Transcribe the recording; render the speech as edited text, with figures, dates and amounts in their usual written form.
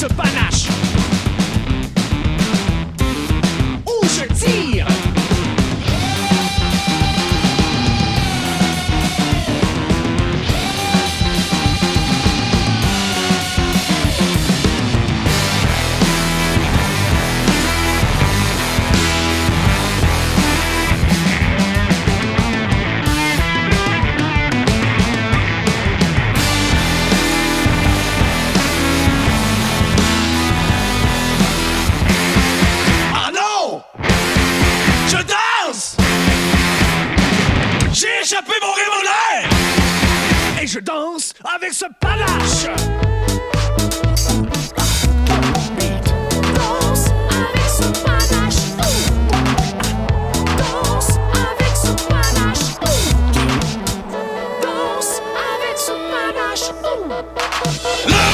ce panache. Où je tire. J'ai échappé mon revolver et je danse avec ce panache. Danse avec ce panache. Danse avec ce panache. Danse avec ce panache.